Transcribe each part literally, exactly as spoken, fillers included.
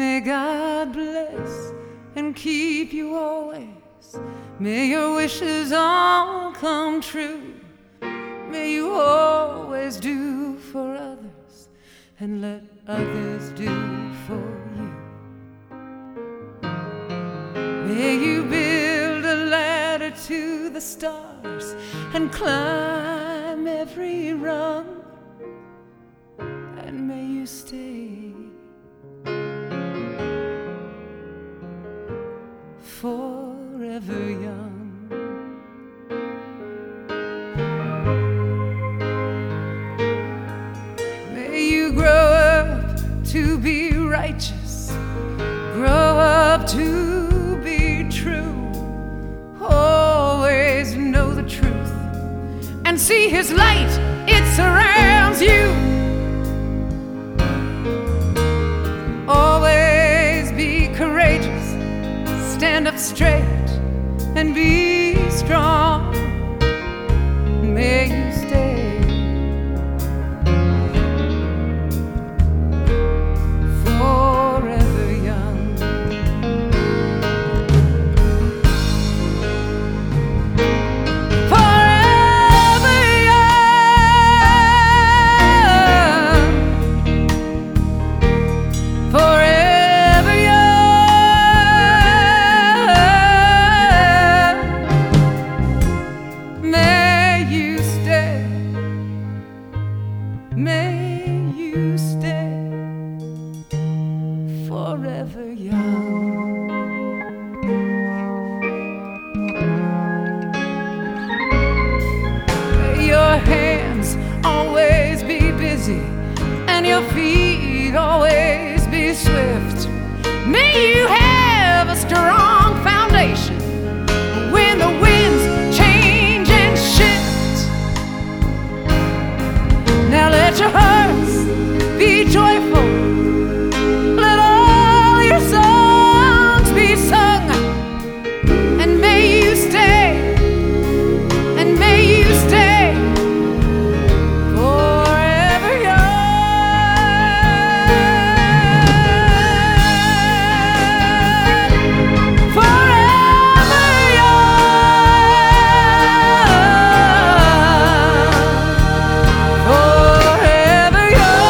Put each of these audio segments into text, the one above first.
May God bless and keep you always. May your wishes all come true. May you always do for others and let others do for you. May you build a ladder to the stars and climb every rung, and may you stay forever young. May you grow up to be righteous, grow up to be true, always know the truth and see His light, it surrounds you. Always be courageous, stand up straight and be strong. May you stay forever young. Forever young. Forever young. May you stay, may you stay forever young. May your hands always be busy and your feet always be swift. May you have a strong foundation when the winds change and shift. Now let your hearts be joyful, let all your songs be sung, and may you stay, and may you stay forever young. Forever young. Forever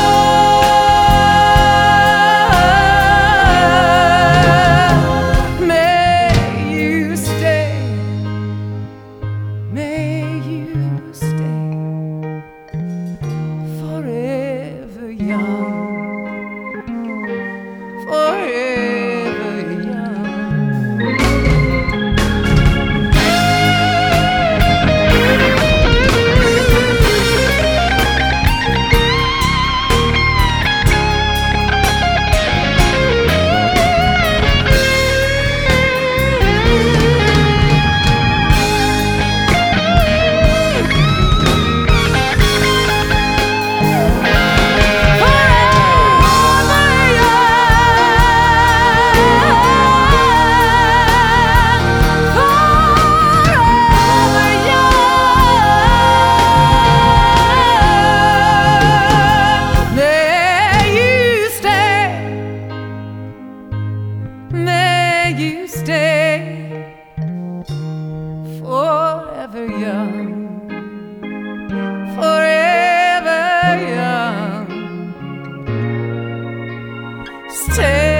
young. May you stay, may you stay forever young. Forever young. May you stay forever young, forever young. Stay